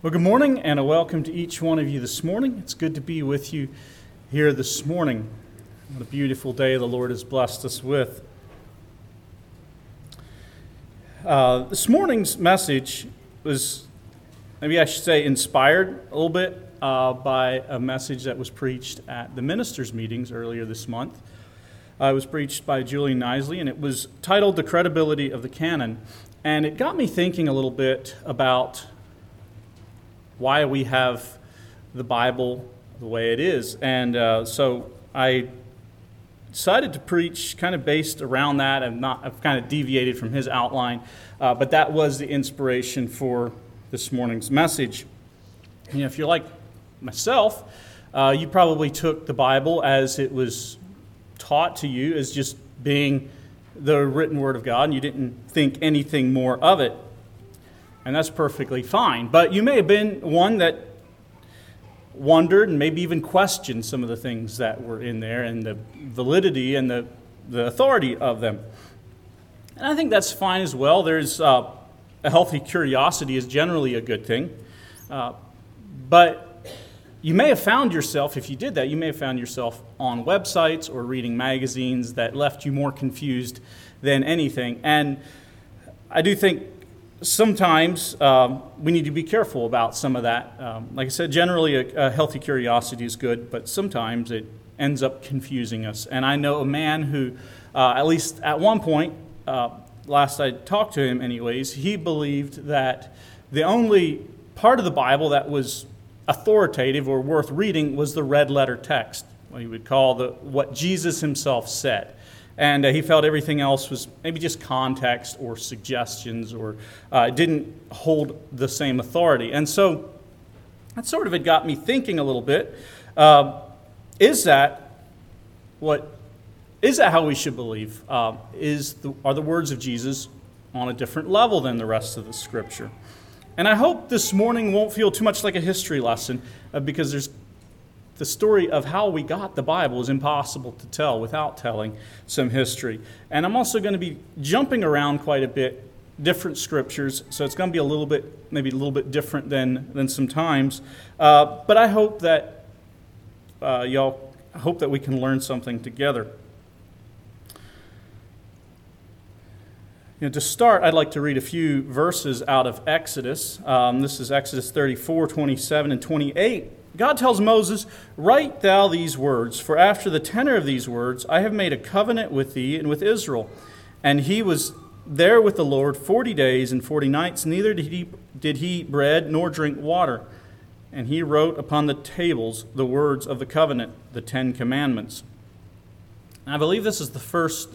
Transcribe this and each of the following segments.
Well, good morning and a welcome to each one of you this morning. It's good to be with you here this morning. What a beautiful day the Lord has blessed us with. This morning's message was, maybe I should say, inspired a little bit by a message that was preached at the ministers' meetings earlier this month. It was preached by Julian Nisley, and it was titled The Credibility of the Canon. And it got me thinking a little bit about why we have the Bible the way it is. And so I decided to preach kind of based around that. I've kind of deviated from his outline, but that was the inspiration for this morning's message. You know, if you're like myself, you probably took the Bible as it was taught to you as just being the written Word of God, and you didn't think anything more of it. And that's perfectly fine. But you may have been one that wondered and maybe even questioned some of the things that were in there and the validity and the authority of them. And I think that's fine as well. There's a healthy curiosity is generally a good thing. But you may have found yourself, if you did that, you may have found yourself on websites or reading magazines that left you more confused than anything. And I do think sometimes we need to be careful about some of that. Like I said, generally a healthy curiosity is good, but sometimes it ends up confusing us. And I know a man who, at least at one point, last I talked to him anyways, he believed that the only part of the Bible that was authoritative or worth reading was the red letter text, what he would call what Jesus himself said. And he felt everything else was maybe just context or suggestions or didn't hold the same authority. And so that sort of had got me thinking a little bit. Is that how we should believe? Are the words of Jesus on a different level than the rest of the Scripture? And I hope this morning won't feel too much like a history lesson because there's the story of how we got the Bible is impossible to tell without telling some history. And I'm also going to be jumping around quite a bit, different scriptures, so it's going to be maybe a little bit different than some times. But I hope that we can learn something together. You know, to start, I'd like to read a few verses out of Exodus. This is Exodus 34, 27, and 28. God tells Moses, "Write thou these words, for after the tenor of these words I have made a covenant with thee and with Israel." And he was there with the Lord 40 days and 40 nights, neither did he eat bread nor drink water. And he wrote upon the tables the words of the covenant, the 10 Commandments. And I believe this is the first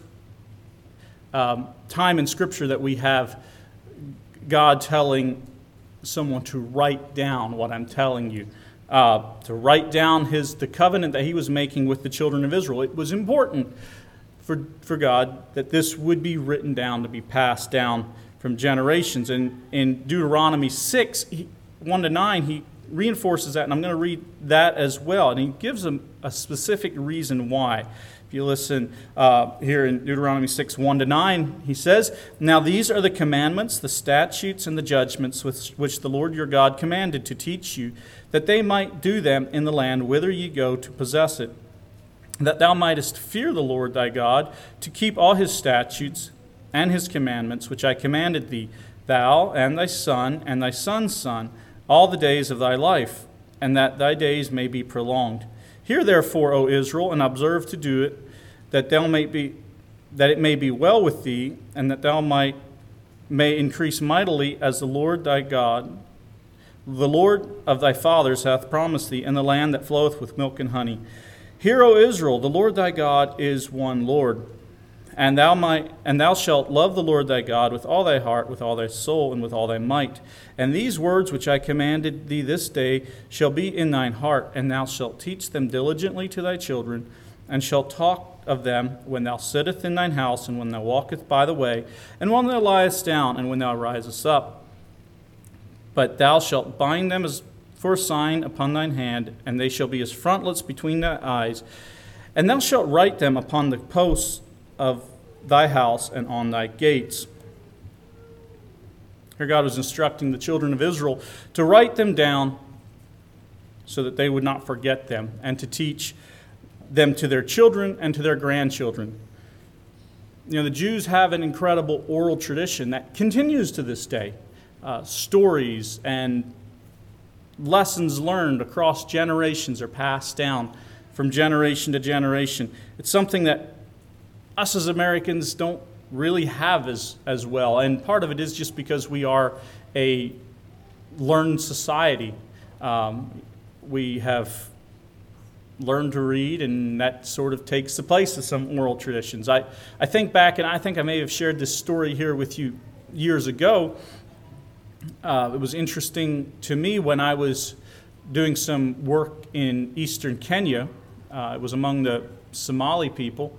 time in Scripture that we have God telling someone to write down what I'm telling you. To write down the covenant that he was making with the children of Israel. It was important for God that this would be written down to be passed down from generations. And in Deuteronomy 6, 1-9, he reinforces that, and I'm going to read that as well. And he gives them a specific reason why. If you listen here in Deuteronomy 6, 1-9, he says, "Now these are the commandments, the statutes, and the judgments which the Lord your God commanded to teach you, that they might do them in the land whither ye go to possess it, that thou mightest fear the Lord thy God, to keep all his statutes and his commandments, which I commanded thee, thou and thy son and thy son's son, all the days of thy life, and that thy days may be prolonged. Hear therefore, O Israel, and observe to do it, that it may be well with thee, and that thou may increase mightily, as the Lord thy God, the Lord of thy fathers, hath promised thee, in the land that floweth with milk and honey. Hear, O Israel, the Lord thy God is one Lord, and thou shalt love the Lord thy God with all thy heart, with all thy soul, and with all thy might. And these words which I commanded thee this day shall be in thine heart, and thou shalt teach them diligently to thy children, and shalt talk of them when thou sittest in thine house, and when thou walkest by the way, and when thou liest down, and when thou risest up. But thou shalt bind them as for a sign upon thine hand, and they shall be as frontlets between thy eyes. And thou shalt write them upon the posts of thy house and on thy gates." Here God was instructing the children of Israel to write them down so that they would not forget them, and to teach them to their children and to their grandchildren. The Jews have an incredible oral tradition that continues to this day. Stories and lessons learned across generations are passed down from generation to generation. It's something that us as Americans don't really have as well. And part of it is just because we are a learned society. We have learned to read, and that sort of takes the place of some oral traditions. I think back, and I think I may have shared this story here with you years ago. It was interesting to me when I was doing some work in eastern Kenya. It was among the Somali people.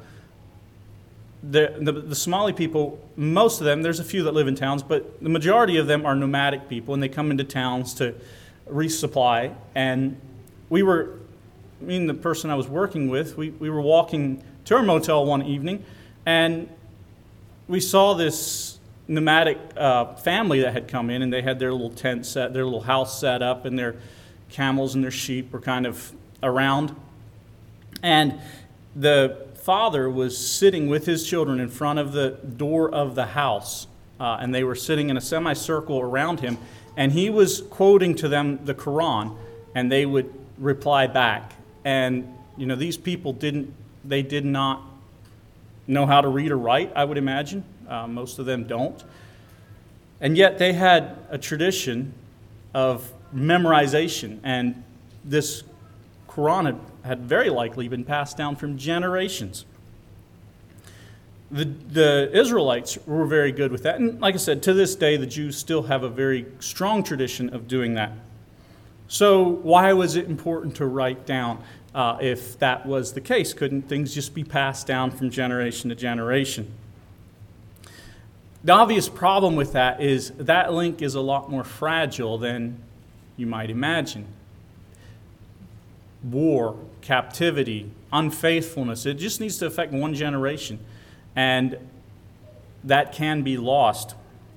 The Somali people, most of them, there's a few that live in towns, but the majority of them are nomadic people, and they come into towns to resupply. And me and the person I was working with, we were walking to our motel one evening, and we saw this nomadic family that had come in, and they had their little tent set, their little house set up, and their camels and their sheep were kind of around. And the father was sitting with his children in front of the door of the house, and they were sitting in a semicircle around him, and he was quoting to them the Quran, and they would reply back. And these people did not know how to read or write, I would imagine. Most of them don't. And yet they had a tradition of memorization, and this Quran had very likely been passed down from generations. The Israelites were very good with that. And like I said, to this day, the Jews still have a very strong tradition of doing that. So why was it important to write down if that was the case? Couldn't things just be passed down from generation to generation? The obvious problem with that is that link is a lot more fragile than you might imagine. War, captivity, unfaithfulness, it just needs to affect one generation, and that can be lost.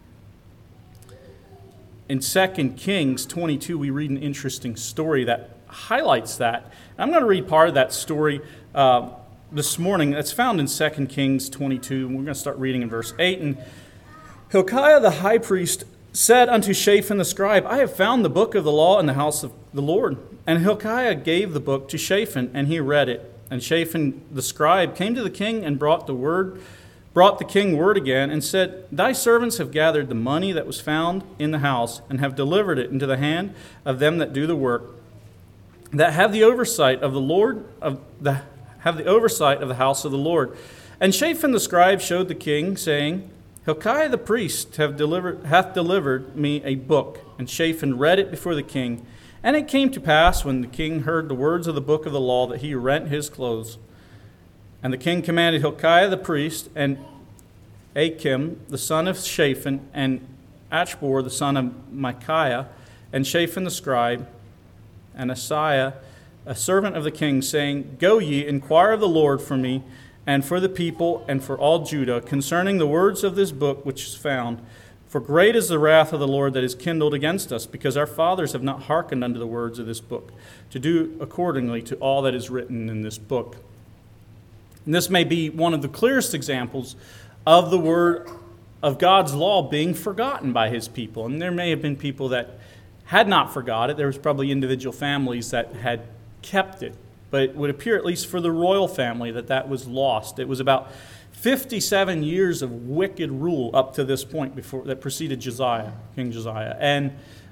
In 2 Kings 22, we read an interesting story that highlights that. I'm going to read part of that story this morning. It's found in 2 Kings 22, and we're going to start reading in verse 8. And Hilkiah the high priest said unto Shaphan the scribe, I have found the book of the law in the house of the Lord. And Hilkiah gave the book to Shaphan, and he read it. And Shaphan the scribe came to the king and brought the king word again, and said, Thy servants have gathered the money that was found in the house, and have delivered it into the hand of them that do the work, that have the oversight of the house of the Lord. And Shaphan the scribe showed the king, saying, Hilkiah the priest hath delivered me a book. And Shaphan read it before the king. And it came to pass, when the king heard the words of the book of the law, that he rent his clothes. And the king commanded Hilkiah the priest, and Achim the son of Shaphan, and Achbor the son of Micaiah, and Shaphan the scribe, and Asaiah, a servant of the king, saying, Go ye, inquire of the Lord for me, and for the people, and for all Judah, concerning the words of this book which is found. For great is the wrath of the Lord that is kindled against us, because our fathers have not hearkened unto the words of this book, to do accordingly to all that is written in this book. And this may be one of the clearest examples of the word of God's law being forgotten by his people. And there may have been people that had not forgot it. There was probably individual families that had kept it. But it would appear, at least for the royal family, that was lost. It was about 57 years of wicked rule up to this point that preceded King Josiah. And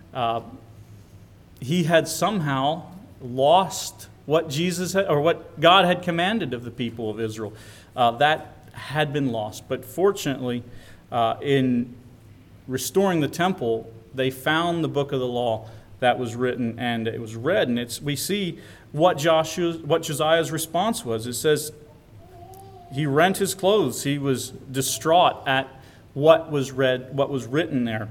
he had somehow lost what God had commanded of the people of Israel. That had been lost. But fortunately, in restoring the temple, they found the book of the law that was written, and it was read. And we see what Josiah's response was. It says he rent his clothes. He was distraught at what was written there.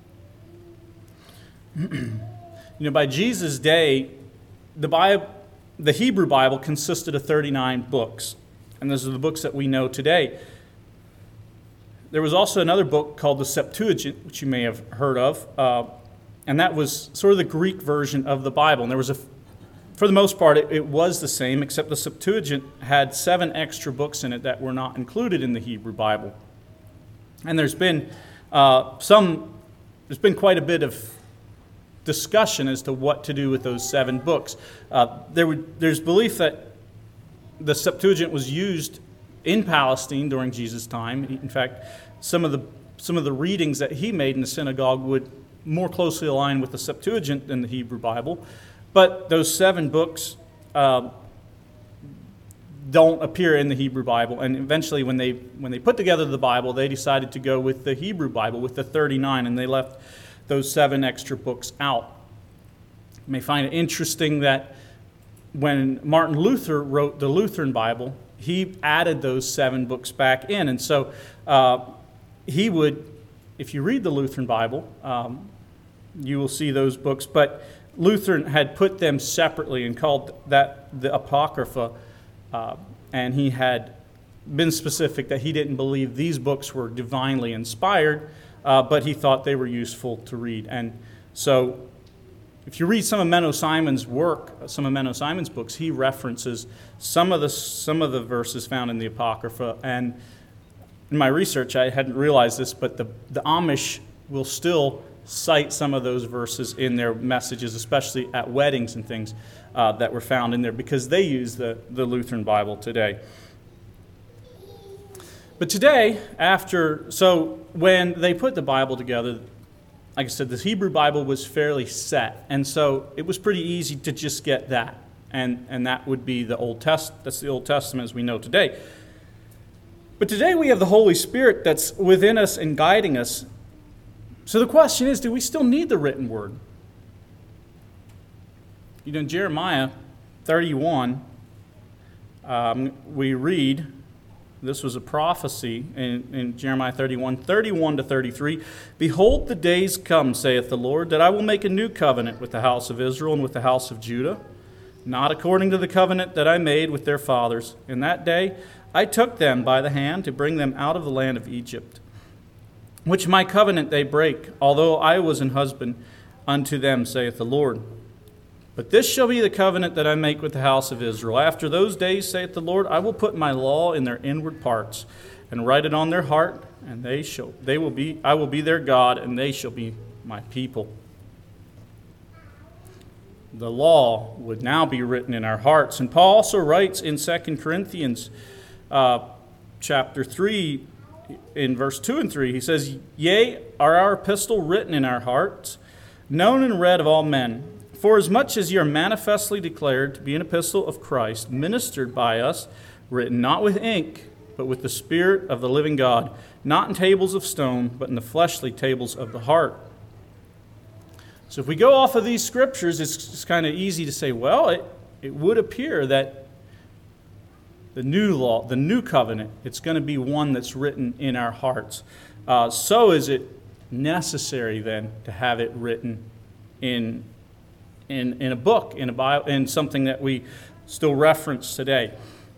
By Jesus' day, the Hebrew Bible consisted of 39 books, and those are the books that we know today. There was also another book called the Septuagint, which you may have heard of, and that was sort of the Greek version of the Bible. And there was for the most part, it was the same, except the Septuagint had 7 extra books in it that were not included in the Hebrew Bible. And there's been quite a bit of discussion as to what to do with those 7 books. There's belief that the Septuagint was used in Palestine during Jesus' time. In fact, some of the readings that he made in the synagogue would more closely align with the Septuagint than the Hebrew Bible. But those 7 books don't appear in the Hebrew Bible. And eventually, when they put together the Bible, they decided to go with the Hebrew Bible, with the 39, and they left those 7 extra books out. You may find it interesting that when Martin Luther wrote the Lutheran Bible, he added those 7 books back in. And so he would, if you read the Lutheran Bible, you will see those books. But Luther had put them separately and called that the Apocrypha, and he had been specific that he didn't believe these books were divinely inspired, but he thought they were useful to read. And so if you read some of Menno Simon's work, some of Menno Simon's books, he references some of the verses found in the Apocrypha. And in my research, I hadn't realized this, but the Amish will still cite some of those verses in their messages, especially at weddings and things that were found in there, because they use the Lutheran Bible today. But today, when they put the Bible together, like I said, the Hebrew Bible was fairly set, and so it was pretty easy to just get that, and that would be the Old Testament. That's the Old Testament as we know today. But today we have the Holy Spirit that's within us and guiding us. So the question is, do we still need the written word? In Jeremiah 31, we read, this was a prophecy in Jeremiah 31 to 33. Behold, the days come, saith the Lord, that I will make a new covenant with the house of Israel and with the house of Judah, not according to the covenant that I made with their fathers. In that day I took them by the hand to bring them out of the land of Egypt, which my covenant they break, although I was an husband unto them, saith the Lord. But this shall be the covenant that I make with the house of Israel. After those days, saith the Lord, I will put my law in their inward parts, and write it on their heart, and I will be their God, and they shall be my people. The law would now be written in our hearts. And Paul also writes in 2 Corinthians chapter 3, in verse 2 and 3, he says, Yea, are our epistle written in our hearts, known and read of all men. For as much as ye are manifestly declared to be an epistle of Christ, ministered by us, written not with ink, but with the Spirit of the living God, not in tables of stone, but in the fleshly tables of the heart. So if we go off of these scriptures, it's kind of easy to say, well, it would appear that the new law, the new covenant, it's going to be one that's written in our hearts. So is it necessary then to have it written in a book, in a Bible, in something that we still reference today?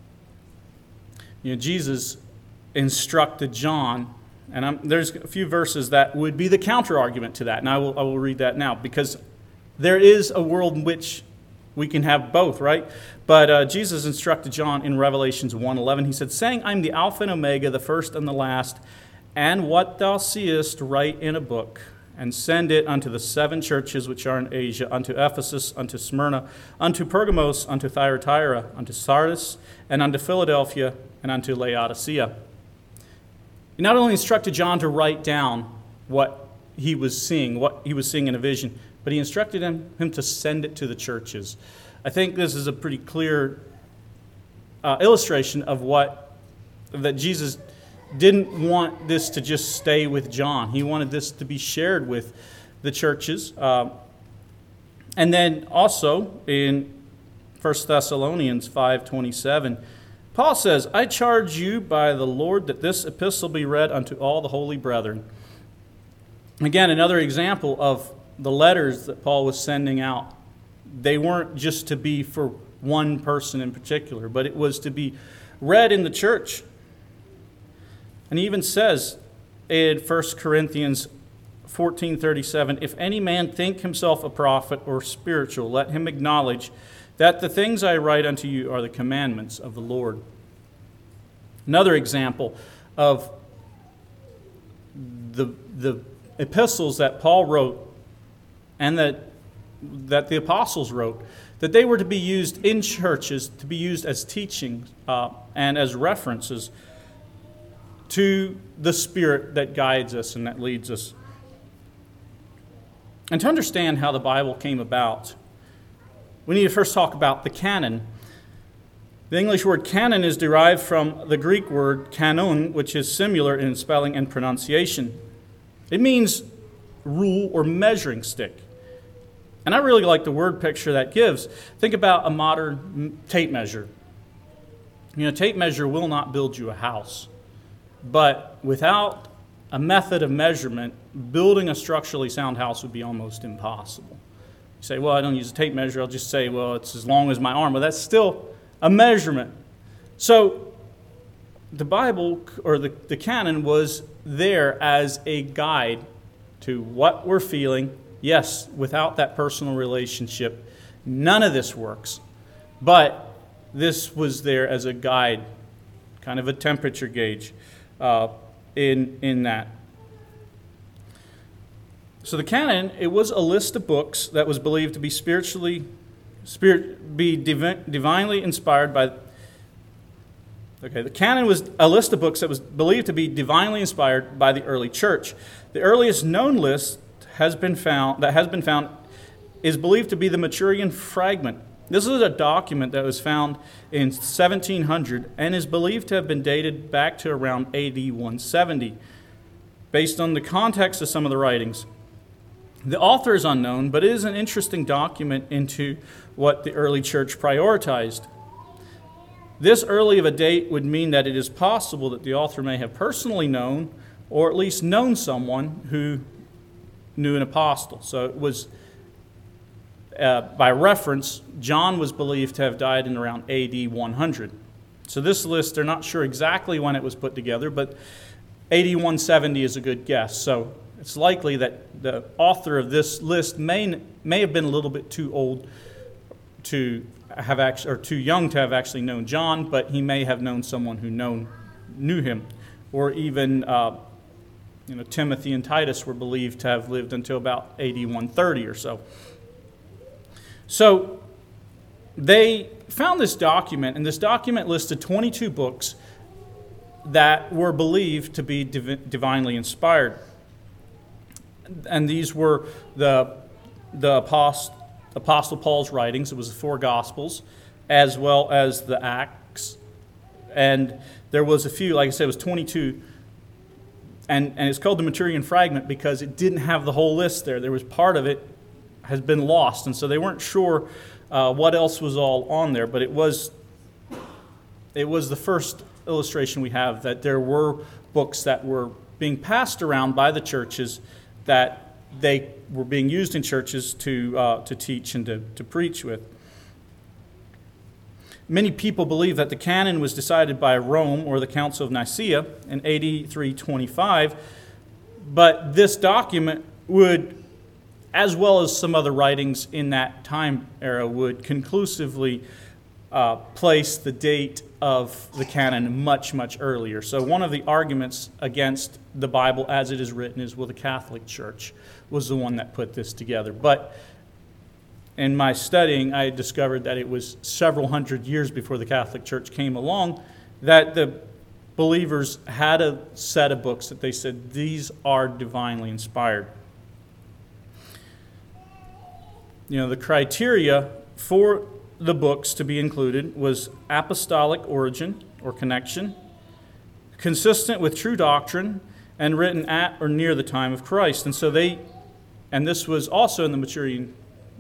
Jesus instructed John, and there's a few verses that would be the counter-argument to that, and I will read that now, because there is a world in which we can have both, right? But Jesus instructed John in Revelations 1:11. He said, saying, I am the Alpha and Omega, the first and the last, and what thou seest write in a book, and send it unto the 7 churches which are in Asia, unto Ephesus, unto Smyrna, unto Pergamos, unto Thyatira, unto Sardis, and unto Philadelphia, and unto Laodicea. He not only instructed John to write down what he was seeing in a vision, but he instructed him to send it to the churches. I think this is a pretty clear illustration of that Jesus didn't want this to just stay with John. He wanted this to be shared with the churches. And then also in 1 Thessalonians 5:27, Paul says, I charge you by the Lord that this epistle be read unto all the holy brethren. Again, another example of the letters that Paul was sending out. They weren't just to be for one person in particular, but it was to be read in the church. And he even says in 1 Corinthians 14:37, if any man think himself a prophet or spiritual, let him acknowledge that the things I write unto you are the commandments of the Lord. Another example of the epistles that Paul wrote and that the apostles wrote, that they were to be used in churches, to be used as teaching and as references to the Spirit that guides us and that leads us. And to understand how the Bible came about, we need to first talk about the canon. The English word canon is derived from the Greek word kanon, which is similar in spelling and pronunciation. It means rule or measuring stick. And I really like the word picture that gives. Think about a modern tape measure. Tape measure will not build you a house. But without a method of measurement, building a structurally sound house would be almost impossible. You say, well, I don't use a tape measure. I'll just say, well, it's as long as my arm. Well, that's still a measurement. So the Bible, or the canon, was there as a guide to what we're feeling. Yes, without that personal relationship, none of this works. But this was there as a guide, kind of a temperature gauge in that. So the canon, it was a list of books that was believed to be divinely inspired by. Okay, the canon was a list of books that was believed to be divinely inspired by the early church. The earliest known list has been found is believed to be the Maturian Fragment. This is a document that was found in 1700 and is believed to have been dated back to around AD 170, based on the context of some of the writings. The author is unknown, but it is an interesting document into what the early church prioritized. This early of a date would mean that it is possible that the author may have personally known, or at least known someone who knew an apostle. So it was, by reference, John was believed to have died in around AD 100. So this list, they're not sure exactly when it was put together, but AD 170 is a good guess. So it's likely that the author of this list may have been a little bit too old to have or too young to have actually known John, but he may have known someone who knew him, or even Timothy and Titus were believed to have lived until about AD 130 or so. So they found this document, and this document listed 22 books that were believed to be divinely inspired. And these were the Apostle Paul's writings. It was the 4 Gospels, as well as the Acts. And there was a few, like I said, it was 22. And it's called the Maturian Fragment because it didn't have the whole list there. There was part of it has been lost, and so they weren't sure what else was all on there. But it was the first illustration we have that there were books that were being passed around by the churches, that they were being used in churches to teach and to preach with. Many people believe that the canon was decided by Rome or the Council of Nicaea in AD 325, but this document would, as well as some other writings in that time era, would conclusively place the date of the canon much, much earlier. So one of the arguments against the Bible as it is written is, well, the Catholic Church was the one that put this together. But in my studying, I discovered that it was several hundred years before the Catholic Church came along that the believers had a set of books that they said, these are divinely inspired. The criteria for the books to be included was apostolic origin or connection, consistent with true doctrine, and written at or near the time of Christ. And so and this was also in the Maturian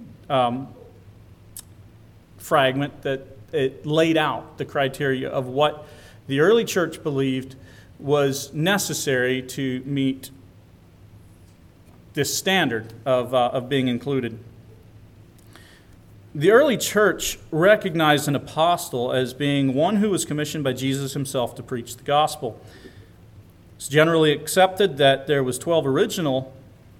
fragment, that it laid out the criteria of what the early church believed was necessary to meet this standard of being included. The early church recognized an apostle as being one who was commissioned by Jesus himself to preach the gospel. It's generally accepted that it was the 12 original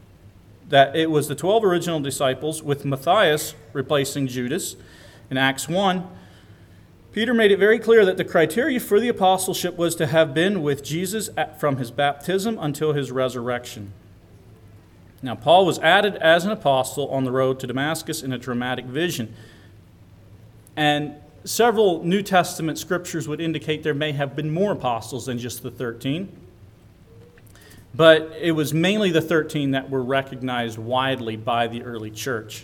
disciples, with Matthias replacing Judas. In Acts 1, Peter made it very clear that the criteria for the apostleship was to have been with Jesus from his baptism until his resurrection. Now, Paul was added as an apostle on the road to Damascus in a dramatic vision. And several New Testament scriptures would indicate there may have been more apostles than just the 13. But it was mainly the 13 that were recognized widely by the early church.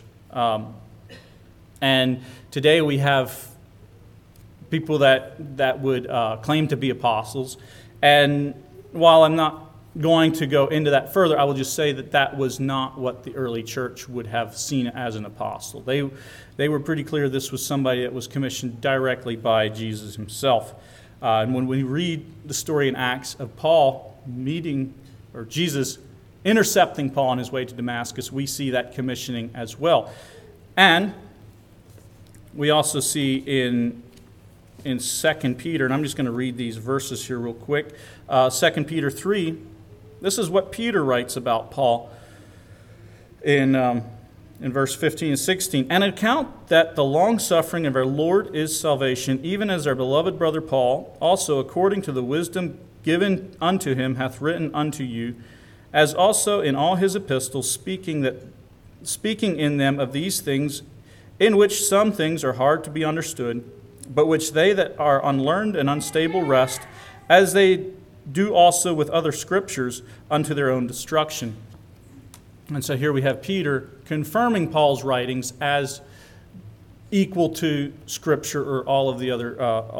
And today we have people that would claim to be apostles. And while I'm not going to go into that further, I will just say that was not what the early church would have seen as an apostle. They were pretty clear this was somebody that was commissioned directly by Jesus himself. And when we read the story in Acts of Paul Jesus intercepting Paul on his way to Damascus, we see that commissioning as well. And we also see in 2 Peter, and I'm just going to read these verses here real quick. 2 Peter 3, this is what Peter writes about Paul in verse 15 and 16. "And account that the long-suffering of our Lord is salvation, even as our beloved brother Paul, also according to the wisdom given unto him, hath written unto you, as also in all his epistles, speaking in them of these things, in which some things are hard to be understood, but which they that are unlearned and unstable wrest, as they do also with other scriptures, unto their own destruction." And so here we have Peter confirming Paul's writings as equal to Scripture, or all of the other,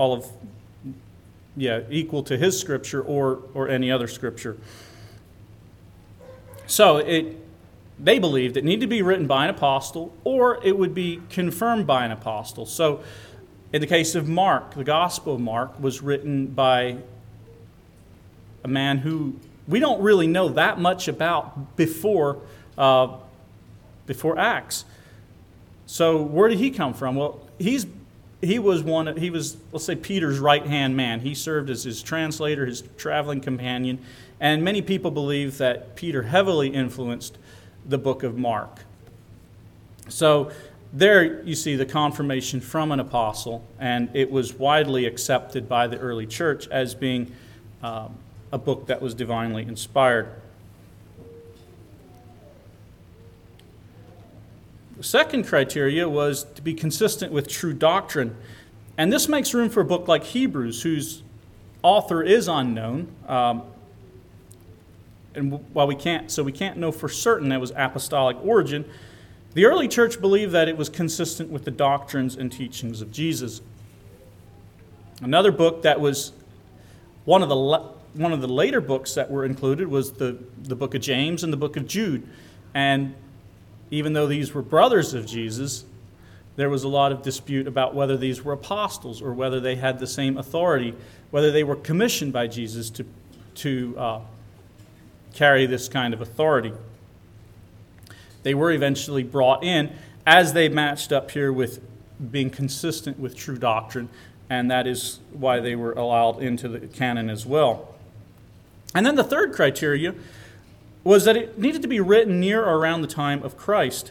equal to his Scripture or any other Scripture. So they believed it needed to be written by an apostle, or it would be confirmed by an apostle. So in the case of Mark, the Gospel of Mark was written by a man who we don't really know that much about before Acts. So where did he come from? Well, he was let's say Peter's right-hand man. He served as his translator, his traveling companion, and many people believe that Peter heavily influenced the book of Mark. So there you see the confirmation from an apostle, and it was widely accepted by the early church as being a book that was divinely inspired. The second criteria was to be consistent with true doctrine. And this makes room for a book like Hebrews, whose author is unknown. And while we can't know for certain that it was apostolic origin, the early church believed that it was consistent with the doctrines and teachings of Jesus. Another book that was one of the later books that were included was the book of James and the book of Jude. And even though these were brothers of Jesus, there was a lot of dispute about whether these were apostles or whether they had the same authority, whether they were commissioned by Jesus to carry this kind of authority. They were eventually brought in as they matched up here with being consistent with true doctrine, and that is why they were allowed into the canon as well. And then the third criteria was that it needed to be written near or around the time of Christ.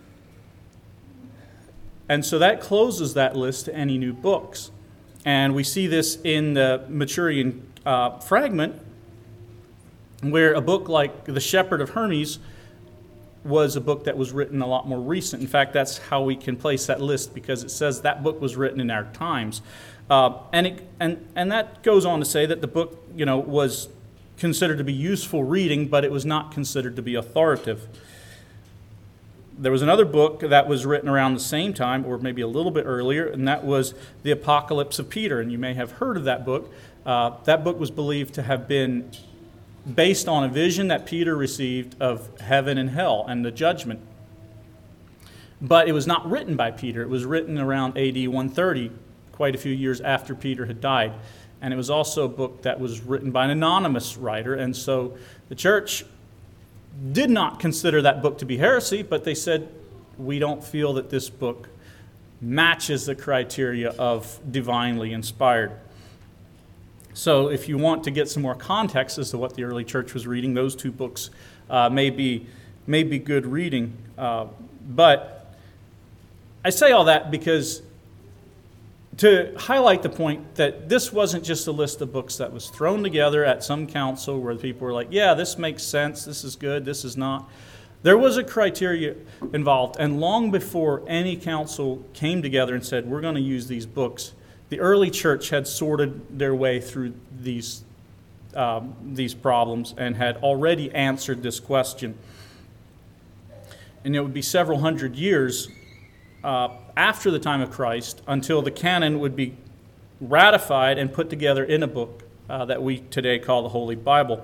And so that closes that list to any new books. And we see this in the Maturian fragment, where a book like The Shepherd of Hermes was a book that was written a lot more recent. In fact, that's how we can place that list, because it says that book was written in our times. And that goes on to say that the book, was considered to be useful reading, but it was not considered to be authoritative. There was another book that was written around the same time, or maybe a little bit earlier, and that was the Apocalypse of Peter. And you may have heard of that book. That book was believed to have been based on a vision that Peter received of heaven and hell and the judgment. But it was not written by Peter. It was written around AD 130, quite a few years after Peter had died. And it was also a book that was written by an anonymous writer. And so the church did not consider that book to be heresy, but they said, we don't feel that this book matches the criteria of divinely inspired. So if you want to get some more context as to what the early church was reading, those two books may be good reading. But I say all that because to highlight the point that this wasn't just a list of books that was thrown together at some council where people were like, yeah, this makes sense, this is good, this is not. There was a criteria involved, and long before any council came together and said, we're going to use these books, the early church had sorted their way through these problems and had already answered this question. And it would be several hundred years after the time of Christ until the canon would be ratified and put together in a book that we today call the Holy Bible.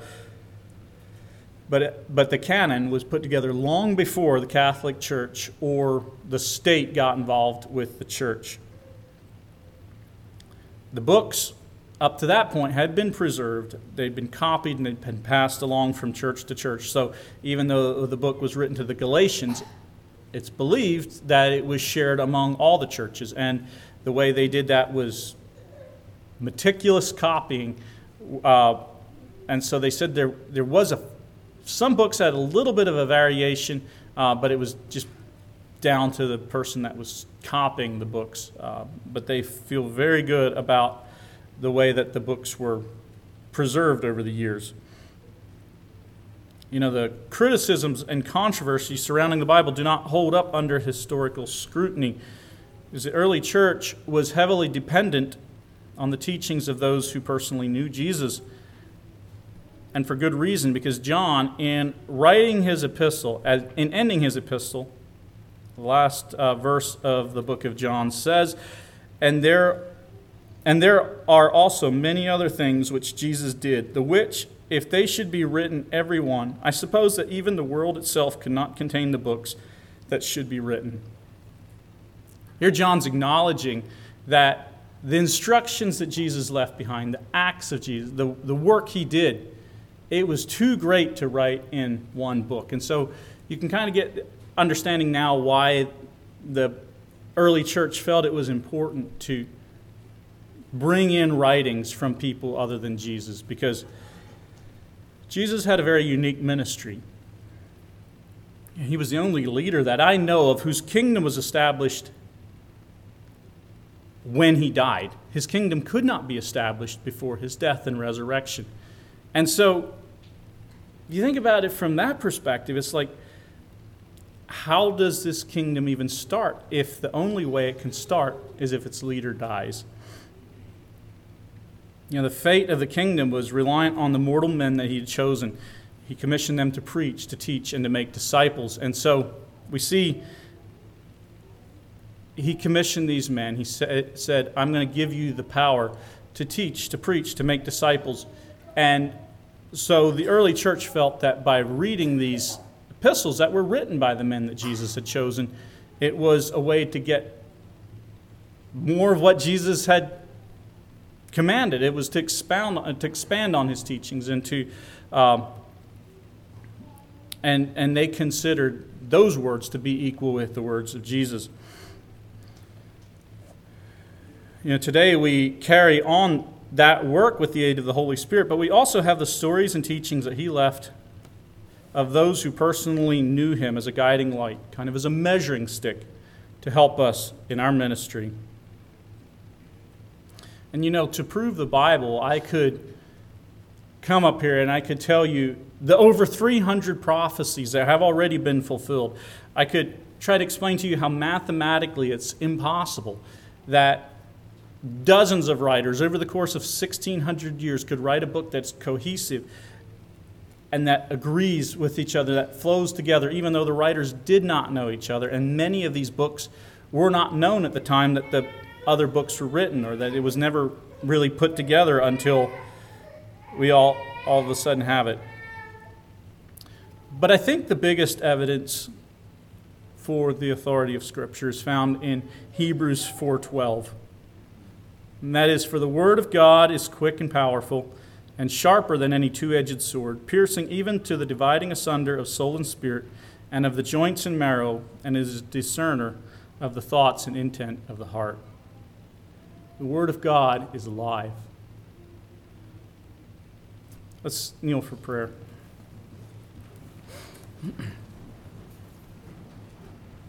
But the canon was put together long before the Catholic Church or the state got involved with the church. The books up to that point had been preserved. They'd been copied and they'd been passed along from church to church. So even though the book was written to the Galatians, it's believed that it was shared among all the churches. And the way they did that was meticulous copying. And so they said there was some books had a little bit of a variation, but it was just down to the person that was copying the books. But they feel very good about the way that the books were preserved over the years. You know, the criticisms and controversies surrounding the Bible do not hold up under historical scrutiny, because the early church was heavily dependent on the teachings of those who personally knew Jesus. And for good reason, because John, in writing his epistle, in ending his epistle, the last verse of the book of John says, And there are also many other things which Jesus did, the which, if they should be written every one, I suppose that even the world itself could not contain the books that should be written. Here John's acknowledging that the instructions that Jesus left behind, the acts of Jesus, the work he did, it was too great to write in one book. And so you can kind of get understanding now why the early church felt it was important to bring in writings from people other than Jesus, because Jesus had a very unique ministry. He was the only leader that I know of whose kingdom was established when he died. His kingdom could not be established before his death and resurrection. And so you think about it from that perspective, it's like, how does this kingdom even start if the only way it can start is if its leader dies? You know, the fate of the kingdom was reliant on the mortal men that he had chosen. He commissioned them to preach, to teach, and to make disciples. And so we see he commissioned these men. He said, I'm going to give you the power to teach, to preach, to make disciples. And so the early church felt that by reading these epistles that were written by the men that Jesus had chosen, it was a way to get more of what Jesus had commanded. It was to expand on his teachings and to and they considered those words to be equal with the words of Jesus. You know, today we carry on that work with the aid of the Holy Spirit, but we also have the stories and teachings that he left of those who personally knew him as a guiding light, kind of as a measuring stick to help us in our ministry. And you know, to prove the Bible, I could come up here and I could tell you the over 300 prophecies that have already been fulfilled. I could try to explain to you how mathematically it's impossible that dozens of writers over the course of 1,600 years could write a book that's cohesive and that agrees with each other, that flows together, even though the writers did not know each other. And many of these books were not known at the time that the other books were written, or that it was never really put together until we all of a sudden have it. But I think the biggest evidence for the authority of Scripture is found in Hebrews 4:12. And that is, for the word of God is quick and powerful, and sharper than any two-edged sword, piercing even to the dividing asunder of soul and spirit, and of the joints and marrow, and is a discerner of the thoughts and intent of the heart. The word of God is alive. Let's kneel for prayer.